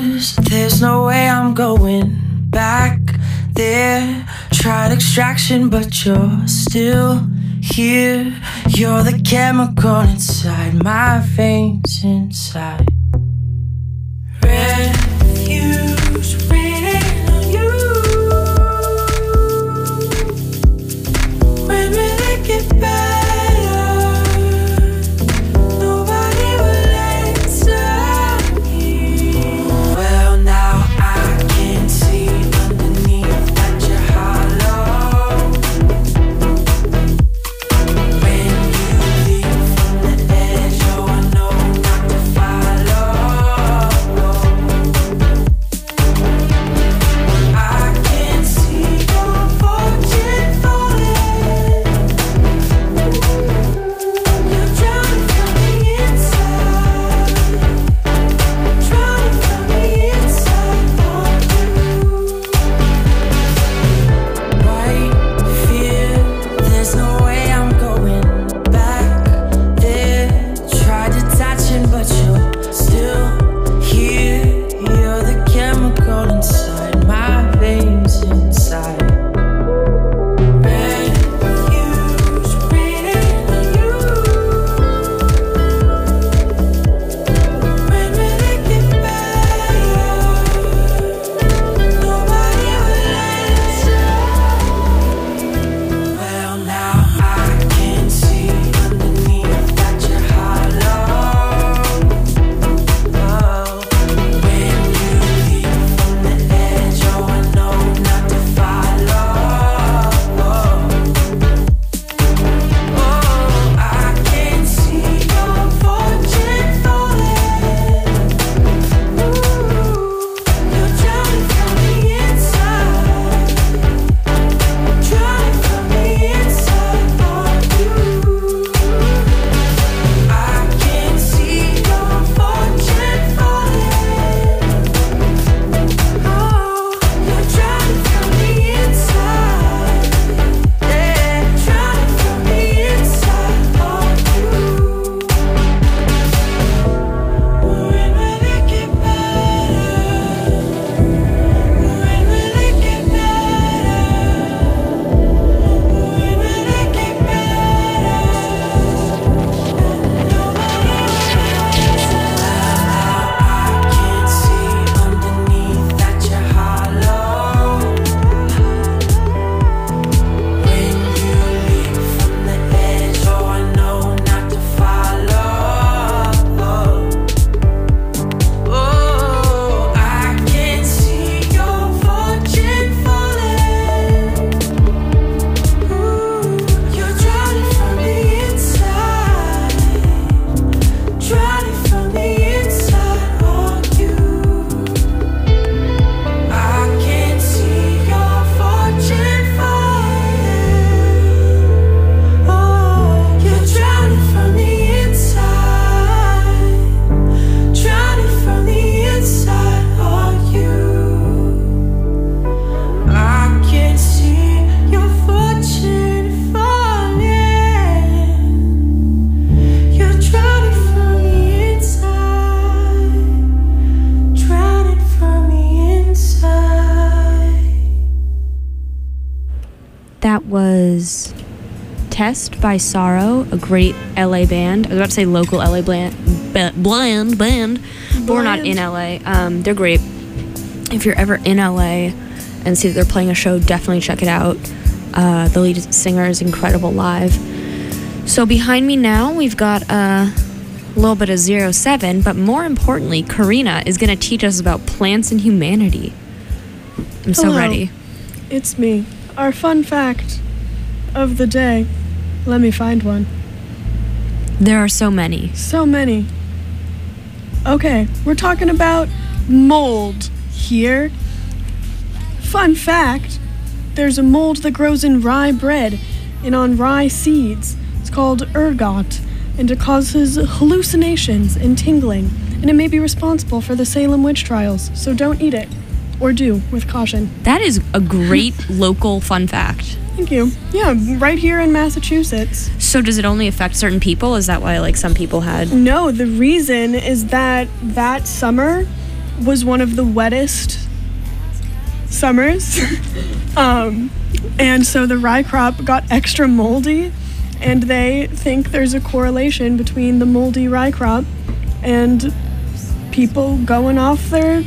'cause there's no way I'm going back there. Tried extraction, but you're still here. You're the chemical inside my veins inside. Refuge waiting on you. When will it get better? Nobody will answer me. Well, now I can see underneath that you're hollow. When you leave from the edge, oh, I know not to follow. I can see your fortune falling. You're drowning from the inside. Drowning from the inside on you. White fear, there's no way I'm going back there. Tried detaching, but you're still here. You're the chemical inside my veins inside. Refuge waiting on you. When will it get better? Nobody will answer. Well, now I can see underneath that you're hollow. When you leave from the edge, oh, I know not to follow. I can see your fortune falling. You're drowning from the inside. Drowning from the inside on you. I can see your fortune falling. You're drowning from the inside. Yeah, drowning from the inside on you. When will it get better? When will it get better? When will it get better? Nobody I can see underneath that you're hollow. When you leave from the edge, oh, I know not to follow. I can see your fortune falling. You're drowning from the inside. Drowning from the inside on you. I can see your fortune falling. You're drowning from the inside. Drowning from the inside on you. I can see your fortune falling. You're drowning from the inside. Drowning from the inside. That was Test by Sorrow, a great LA band. I was about to say local LA band, but we're not in LA. They're great. If you're ever in LA and see that they're playing a show, definitely check it out. The lead singer is incredible live. So behind me now, we've got a little bit of 07, but more importantly, Karina is going to teach us about plants and humanity. I'm so Hello. ready. It's me. Our fun fact of the day. Let me find one. There are so many. So many. Okay, we're talking about mold here. Fun fact, there's a mold that grows in rye bread and on rye seeds. It's called ergot, and it causes hallucinations and tingling, and it may be responsible for the Salem witch trials, so don't eat it. Or do, with caution. That is a great local fun fact. Thank you. Yeah, right here in Massachusetts. So does it only affect certain people? Is that why, like, some people had... No, the reason is that summer, was one of the wettest summers. And so the rye crop got extra moldy, and they think there's a correlation between the moldy rye crop and people going off their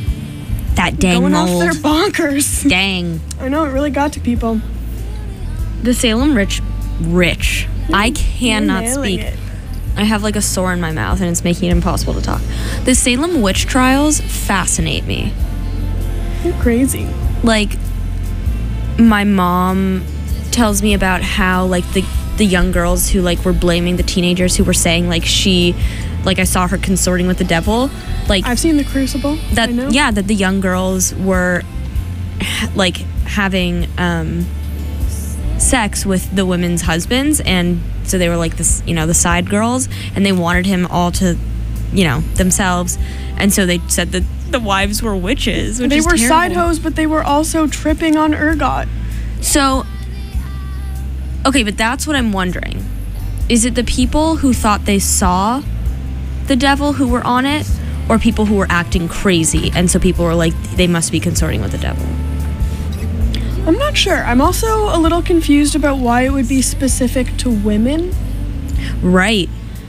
bonkers. Dang. I know, it really got to people. The Salem rich. I cannot You're nailing speak. it. I have like a sore in my mouth and it's making it impossible to talk. The Salem witch trials fascinate me. You're crazy. Like, my mom tells me about how like the young girls who like were blaming the teenagers who were saying like I saw her consorting with the devil. Like, I've seen The Crucible. that, I know. yeah, that the young girls were like having sex with the women's husbands, and so they were like this, the side girls, and they wanted him all to, themselves, and so they said that the wives were witches. Which They is were terrible. side hoes, but they were also tripping on ergot. So, okay, but that's what I'm wondering. Is it the people who thought they saw the devil who were on it, or people who were acting crazy, and so people were like, they must be consorting with the devil? I'm not sure. I'm also a little confused about why it would be specific to women. Right.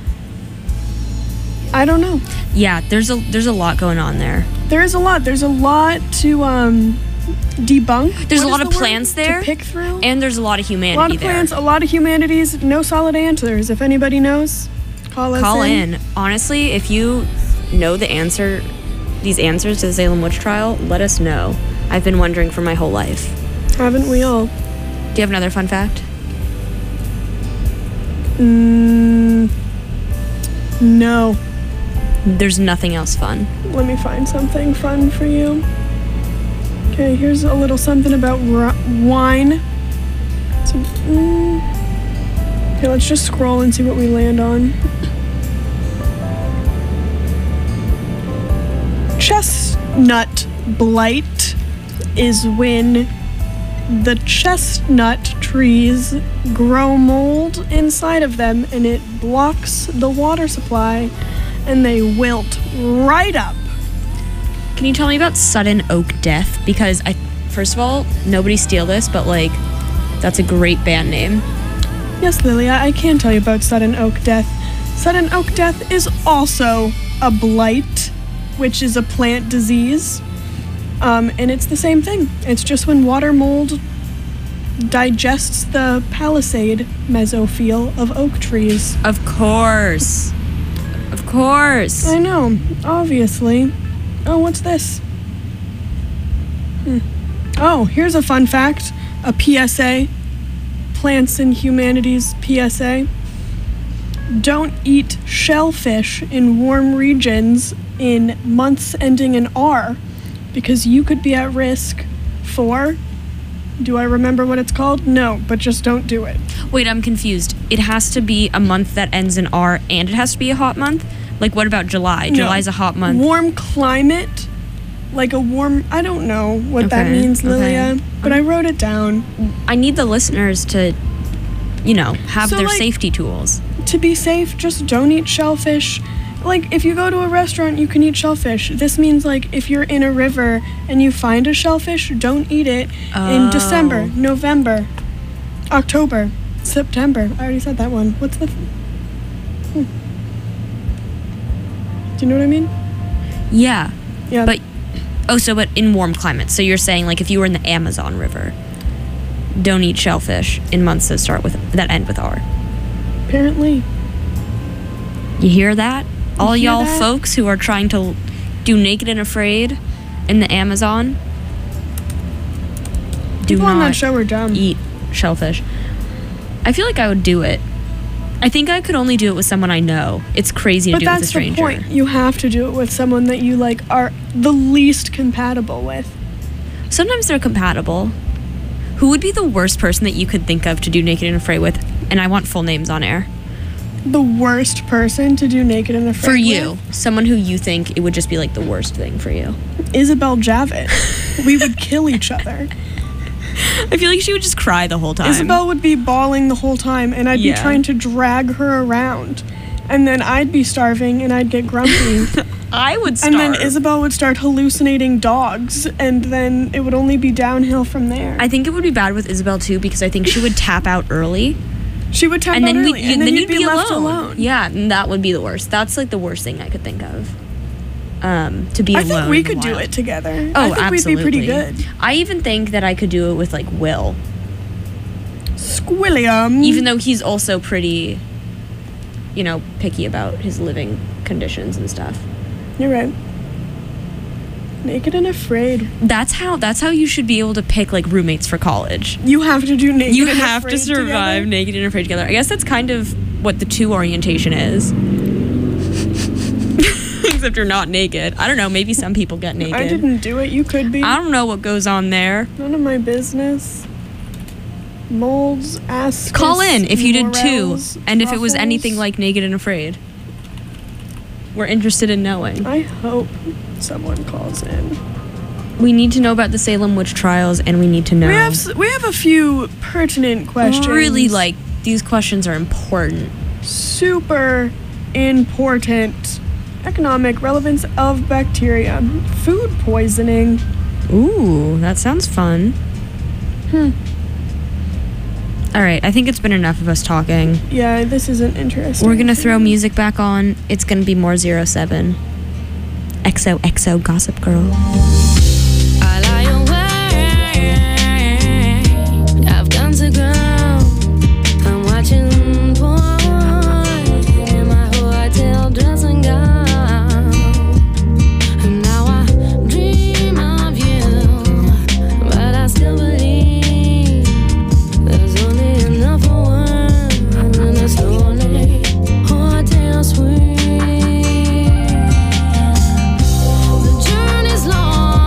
I don't know. Yeah, there's a lot going on there. There is a lot. There's a lot to debunk. There's What a lot is of the word? plants there, To pick through. and there's a lot of A humanity lot of there. plants, a lot of humanities, no solid answers. If anybody knows, call us Call in. in. Honestly, if you know these answers to the Salem witch trial, let us know. I've been wondering for my whole life. Haven't we all? Do you have another fun fact? No. There's nothing else fun. Let me find something fun for you. Okay, here's a little something about wine. Okay, let's just scroll and see what we land on. Chestnut blight is when the chestnut trees grow mold inside of them and it blocks the water supply and they wilt right up. Can you tell me about sudden oak death? Because first of all, nobody steal this, but like, that's a great band name. Yes, Lilia, I can tell you about sudden oak death. Sudden oak death is also a blight, which is a plant disease. And it's the same thing. It's just when water mold digests the palisade mesophyll of oak trees. Of course. Of course. I know, obviously. Oh, what's this? Oh, here's a fun fact. A PSA. Plants and Humanities PSA. Don't eat shellfish in warm regions in months ending in R, because you could be at risk for... Do I remember what it's called? No, but just don't do it. Wait, I'm confused. It has to be a month that ends in R, and it has to be a hot month? Like, what about July? No. July's a hot month. Warm climate, like a warm... I don't know what that Okay, means, Lilia, okay. but I wrote it down. I need the listeners to, have So, their like- safety tools. To be safe, just don't eat shellfish. Like, if you go to a restaurant, you can eat shellfish. This means, like, if you're in a river and you find a shellfish, don't eat it in December, November, October, September. I already said that one. What's the... Do you know what I mean? Yeah. Yeah. But in warm climates. So you're saying, like, if you were in the Amazon River, don't eat shellfish in months that end with R. Apparently. You hear that? All hear y'all that? folks who are trying to do Naked and Afraid in the Amazon, do People on that not show are dumb. eat shellfish. I feel like I would do it. I think I could only do it with someone I know. It's crazy to But do it with a that's the stranger. point. You have to do it with someone that you, like, are the least compatible with. Sometimes they're compatible. Who would be the worst person that you could think of to do Naked and Afraid with? And I want full names on air. The worst person to do Naked and Afraid For you. with? Someone who you think it would just be like the worst thing for you. Isabel Javid. We would kill each other. I feel like she would just cry the whole time. Isabel would be bawling the whole time, and I'd Yeah. be trying to drag her around. And then I'd be starving, and I'd get grumpy. I would starve. And then Isabel would start hallucinating dogs, and then it would only be downhill from there. I think it would be bad with Isabel too, because I think she would tap out early. She would tap out early, and then you'd be left alone. Yeah, and that would be the worst. That's like the worst thing I could think of. To be alone. I think we could do it together. Oh, I think absolutely. we'd be pretty good. I even think that I could do it with like Will. Squilliam. Even though he's also pretty, picky about his living conditions and stuff. You're right. Naked and Afraid. That's how you should be able to pick like roommates for college. You have to do Naked You and have Afraid to survive together. Naked and Afraid together. I guess that's kind of what the 2 orientation is. Except you're not naked. I don't know, maybe some people get naked. I didn't do it. You could be. I don't know what goes on there. None of my business. Molds, ass. Call in if you did 2, morels, and if it was ruffles. anything like Naked and Afraid. We're interested in knowing. I hope someone calls in. We need to know about the Salem witch trials, and we need to know. We have a few pertinent questions. Really, like, these questions are important. Super important. Economic relevance of bacteria. Food poisoning. Ooh, that sounds fun. All right, I think it's been enough of us talking. Yeah, this isn't interesting. We're gonna throw music back on. It's gonna be more 07. XOXO Gossip Girl. I lie awake. I've gone to ground. I'm watching porn in my hotel dressing gown. And now I dream of you, but I still believe there's only enough for one in this lonely hotel suite. The journey's long.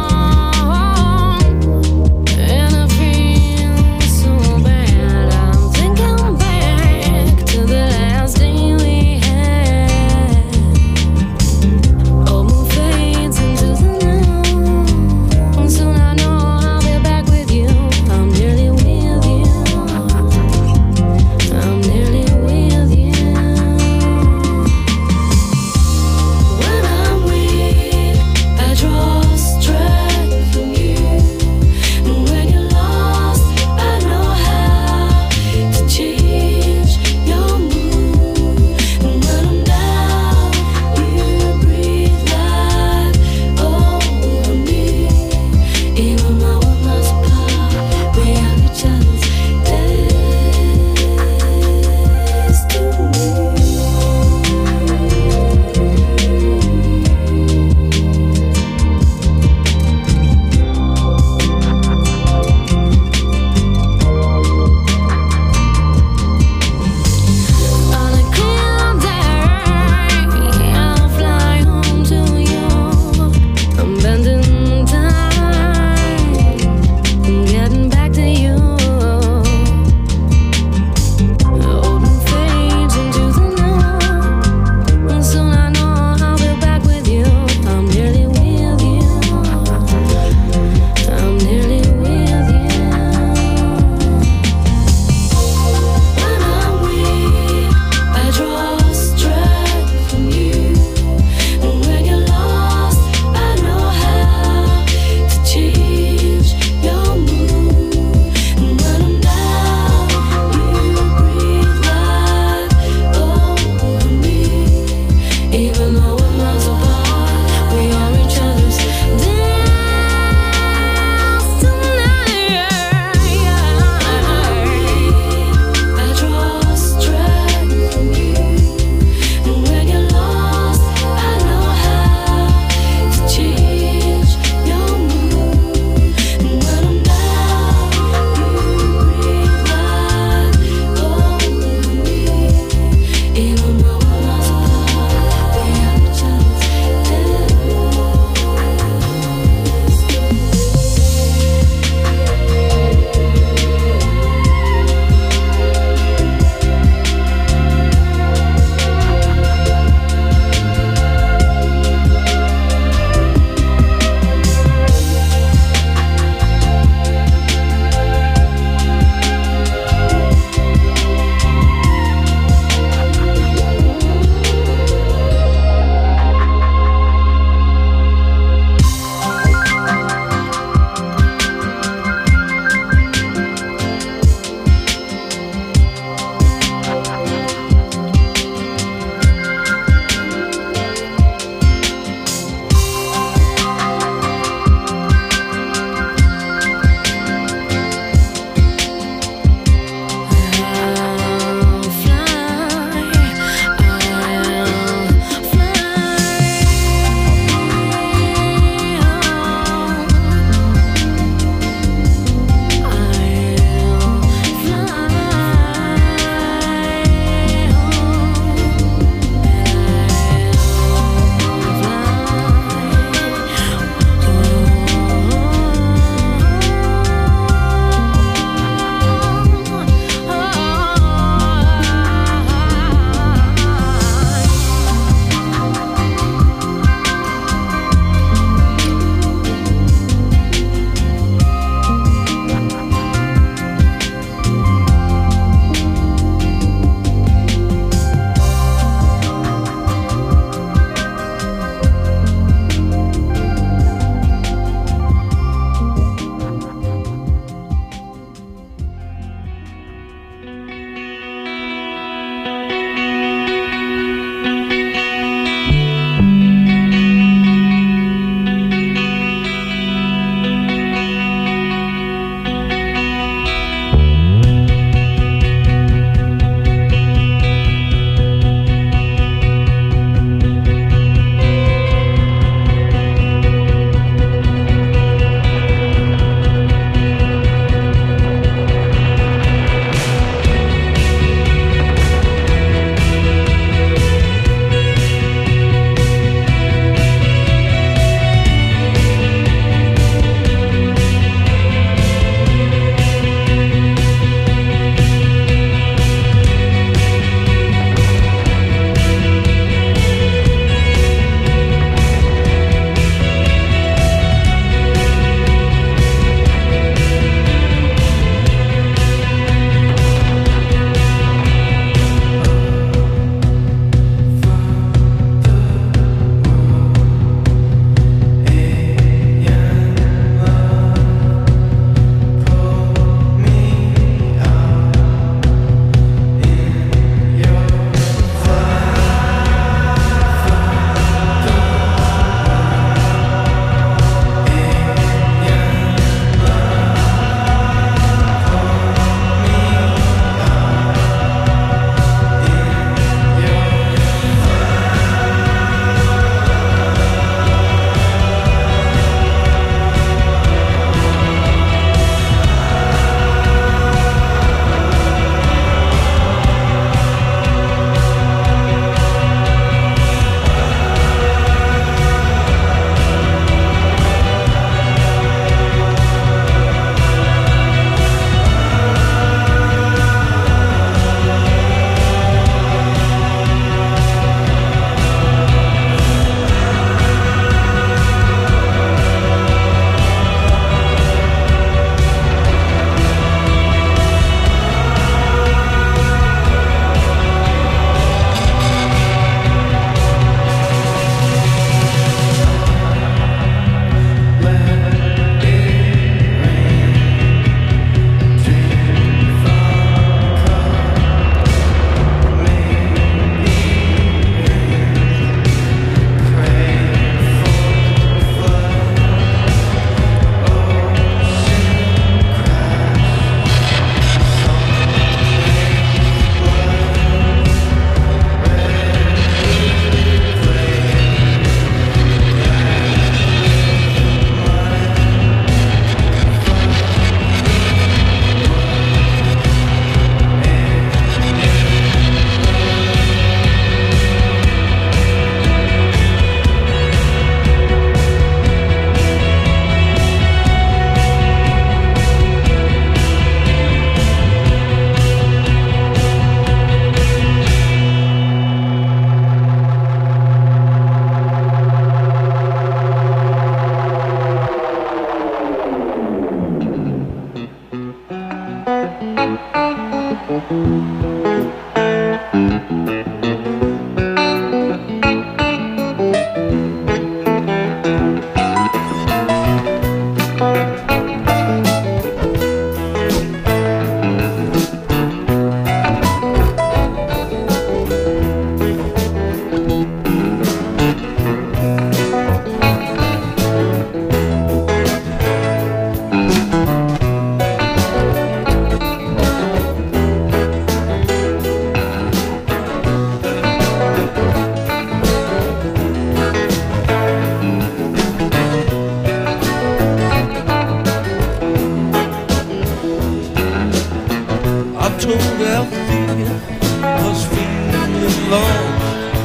told Althea was feeling lost,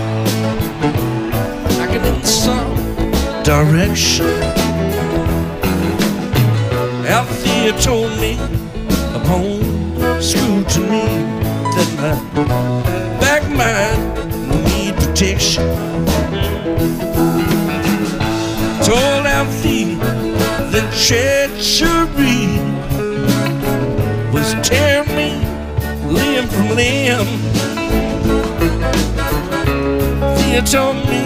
like in some direction. Althea told me upon scrutiny that my back might need protection. Told Althea that treachery was tearing me limb from limb. Thea told me,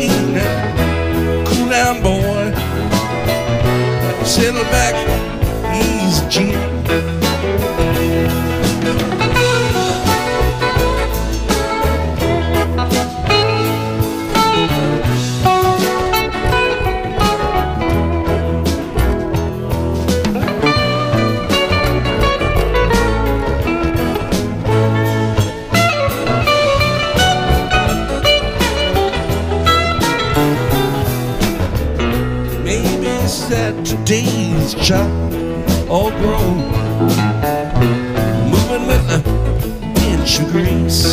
cool down, boy, settle back, easy, Jim. That today's child all grown, moving with a pinch of grease.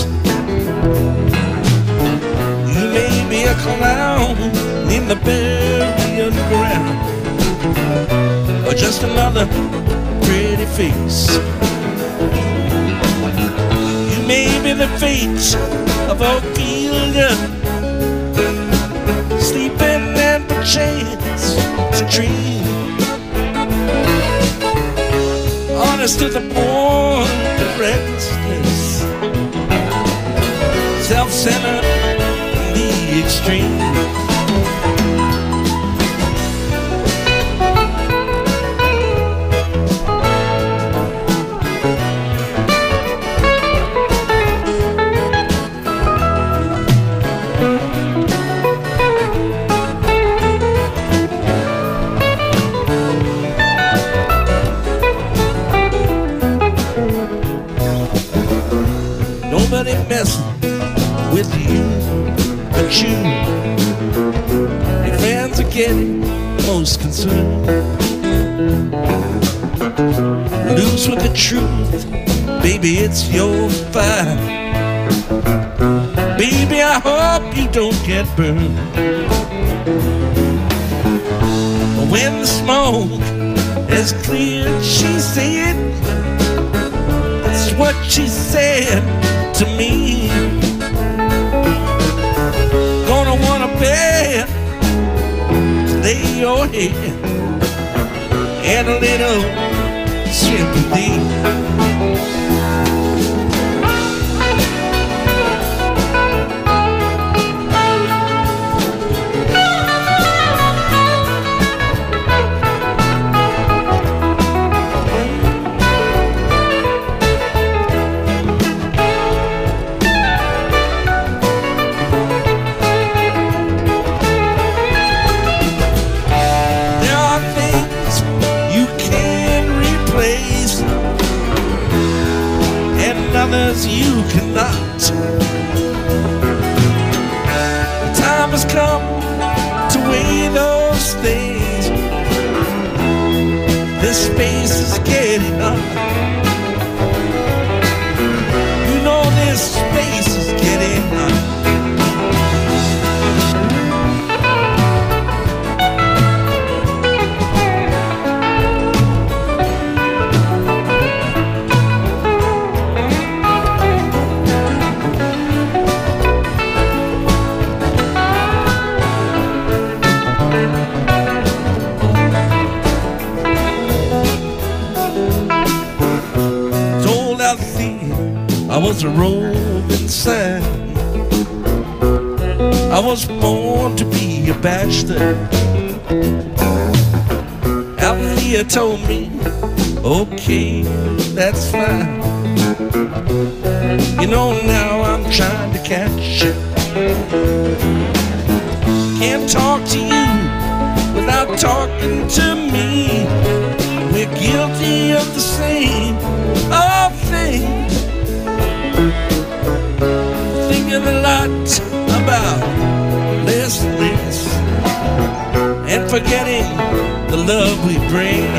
You may be a clown in the burying ground, or just another pretty face. You may be the fate of Ophelia, sleeping and perchance to dream, honest to the point of recklessness, self-centered in the extreme. Nobody messing with you but you. Your friends are getting most concerned. Loose with the truth, baby, it's your fight. Baby, I hope you don't get burned. But when the smoke is cleared, she said, that's what she said to me. Gonna wanna bet to lay your head and a little sympathy. Others you cannot. The time has come to weigh those things. This space is getting up. You know this space is getting up. I was a roving son. I was born to be a bachelor. Althea told me, okay, that's fine. You know, now I'm trying to catch you. Can't talk to you without talking to me. We're guilty of the same old thing. Thinking a lot about less and less, and forgetting the love we bring.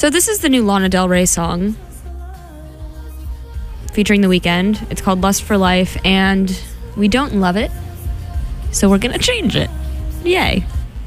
So this is the new Lana Del Rey song featuring The Weeknd. It's called Lust for Life, and we don't love it, so we're gonna change it. Yay.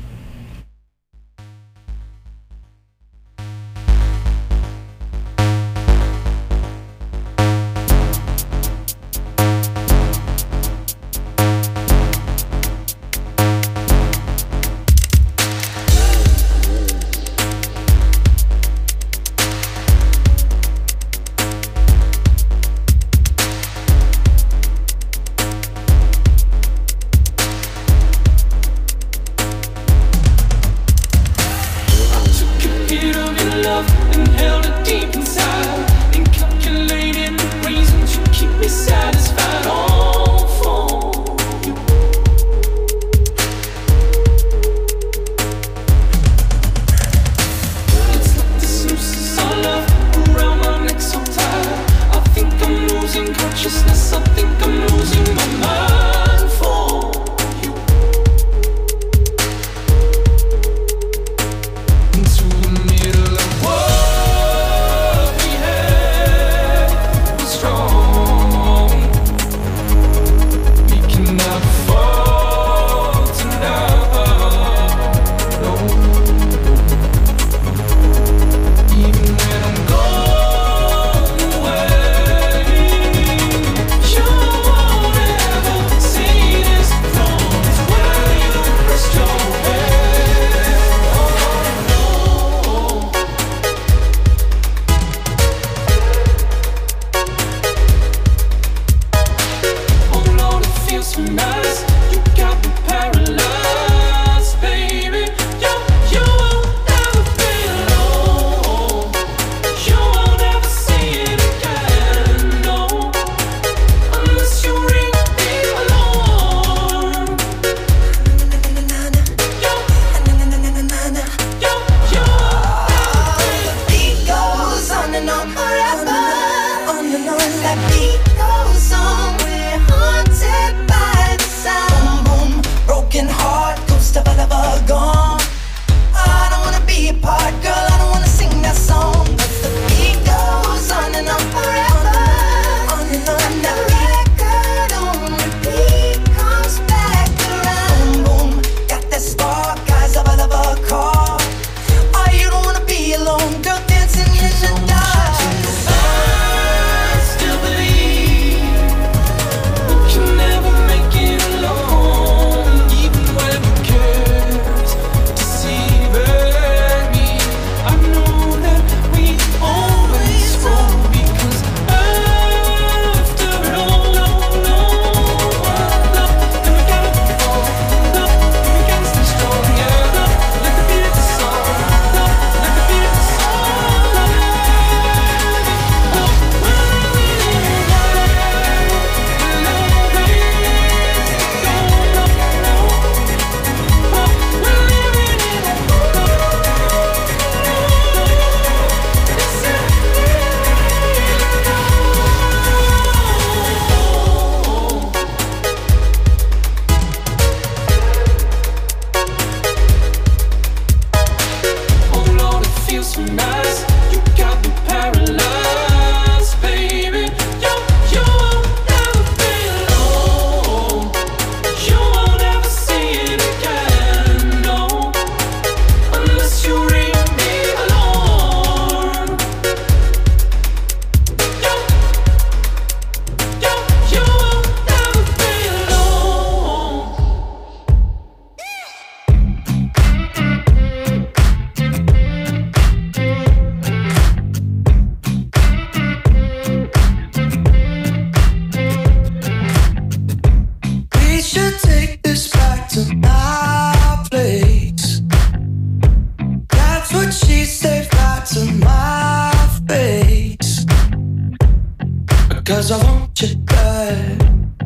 Cause I want you bad.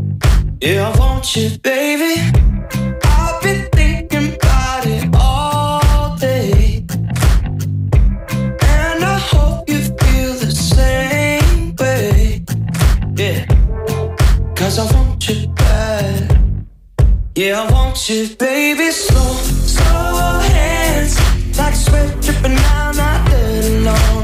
Yeah, I want you, baby. I've been thinking about it all day, and I hope you feel the same way. Yeah, cause I want you bad. Yeah, I want you, baby. Slow, slow hands, like sweat dripping down my dirty lawn.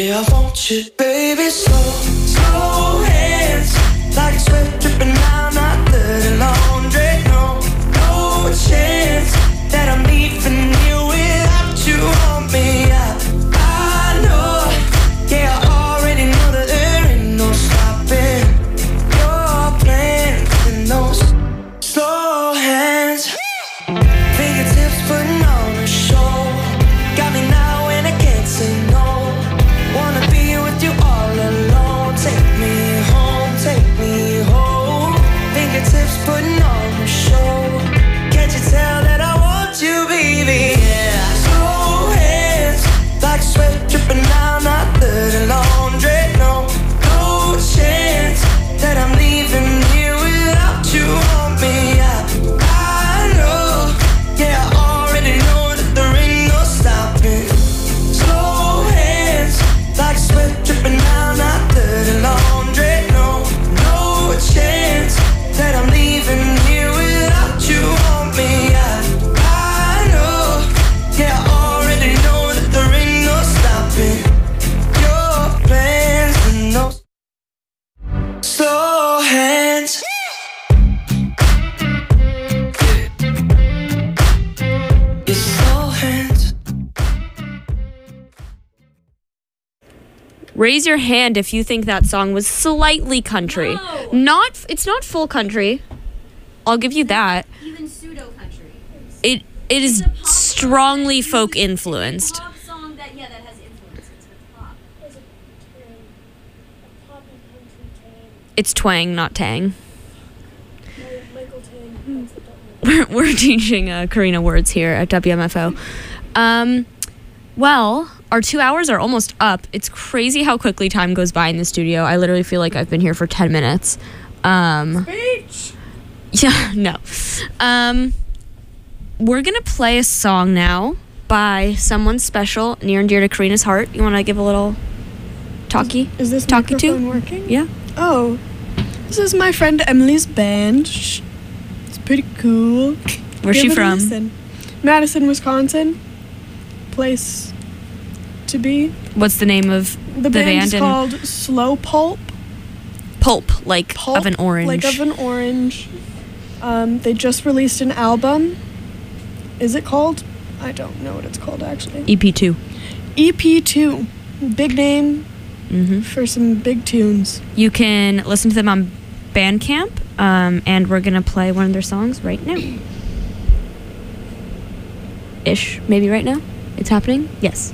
Yeah, I want you, baby. Slow, slow hands, like sweat dripping down my dirty laundry. No, no chance that I'm leaving you without you on me. I know, yeah, I already know that there ain't no stopping your plans and those slow hands. Fingertips putting on a show, got me now when I can't say no. Wanna be with you all alone. Take me home, take me home. Fingertips putting on a show. Can't you tell that I want you, baby? Yeah. Slow hands, like sweat dripping down my dirty laundry. No, no chance that I'm leaving here without you on me. I know, yeah, I already know that there ain't no stopping. Slow hands, like sweat dripping down my dirty laundry. No, no chance that I'm leaving here without you on me. I know, yeah, I already know that there ain't no stopping your plans and no slow hands. Your slow hands. Raise your hand if you think that song was slightly country. No. It's not full country. I'll give you that. Even pseudo country. It is It's a pop song strongly that folk uses- influenced. It's a pop song that has influence. It's with pop. It's twang, not tang. Michael Tang. We're teaching Karina words here at WMFO. Well, our 2 hours are almost up. It's crazy how quickly time goes by in the studio. I literally feel like I've been here for 10 minutes. Beach. Yeah, no. We're going to play a song now by someone special, near and dear to Karina's heart. You want to give a little talkie? Is this Talkie to? microphone working? Yeah. Oh, this is my friend Emily's band. It's pretty cool. Where's she Give it a from? listen. Madison, Wisconsin. Place to be. What's the name of The band's band? called Slow Pulp. Pulp, like Pulp, of an orange. Like of an orange. They just released an album. Is it called? I don't know what it's called actually. EP2. EP2. Big name Mm-hmm. for some big tunes. You can listen to them on Bandcamp, and we're gonna play one of their songs right now. Ish, maybe right now. It's happening. Yes.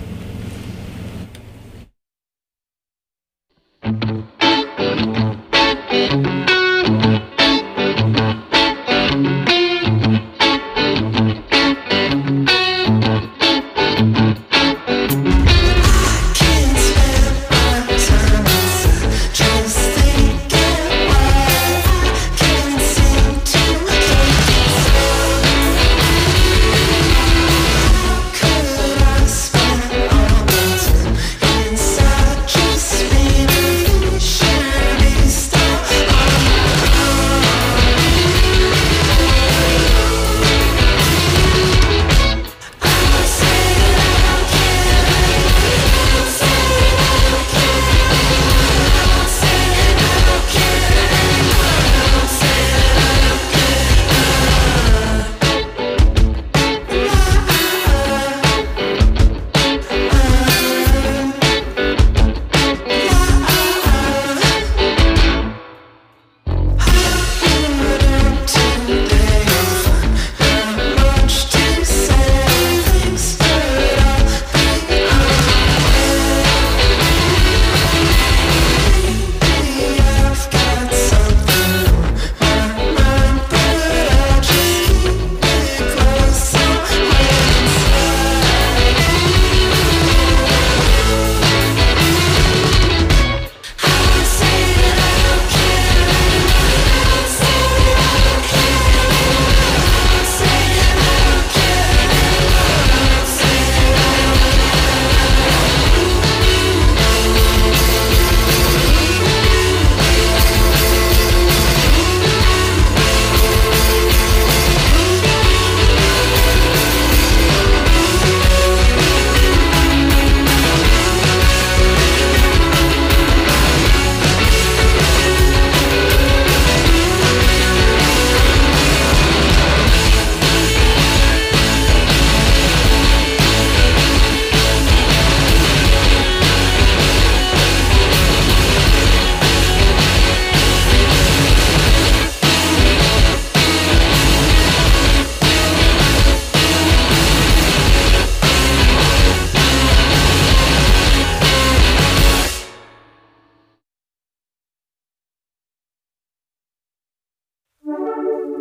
Could I spend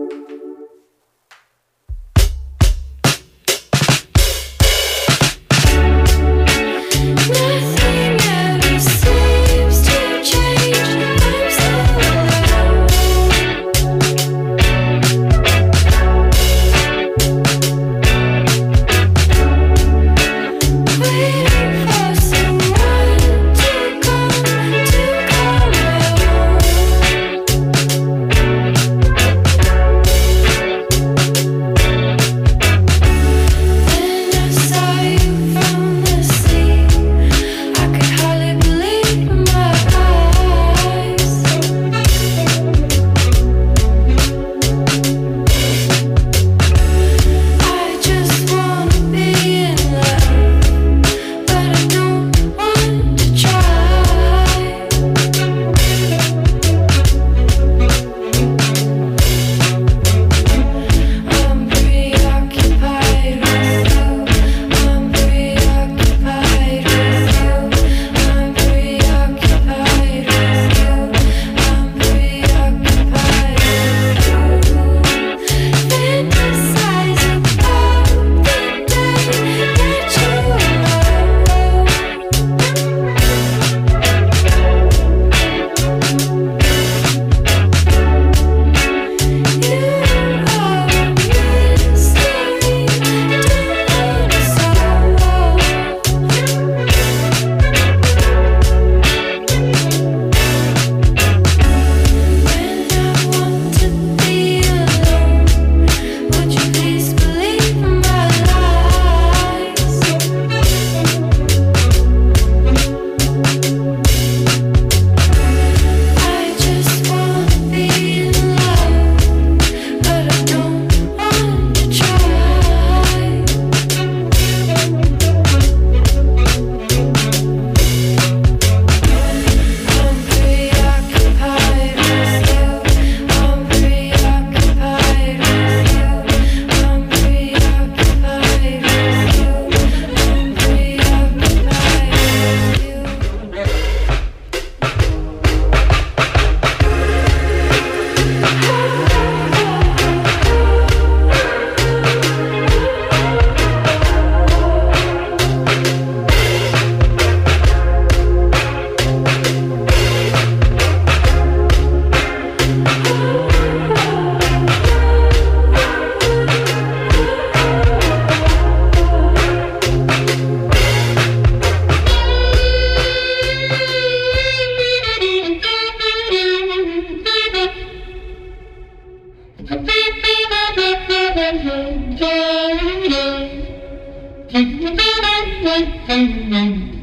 Nothing ever seems to change. I'm still alone, waiting for someone to come home. Then I saw you from the sea. I could hardly believe my eyes. I just wanna be in love, but I don't want to try. I'm preoccupied with you. I'm preoccupied with you. I'm preoccupied with you. I'm preoccupied with you. Fantasize about the day that you would you please believe my lies? I just wanna be in love, but I don't want to try. I'm preoccupied with you. I'm preoccupied with you. I'm preoccupied with you. I'm preoccupied with you. Thank you.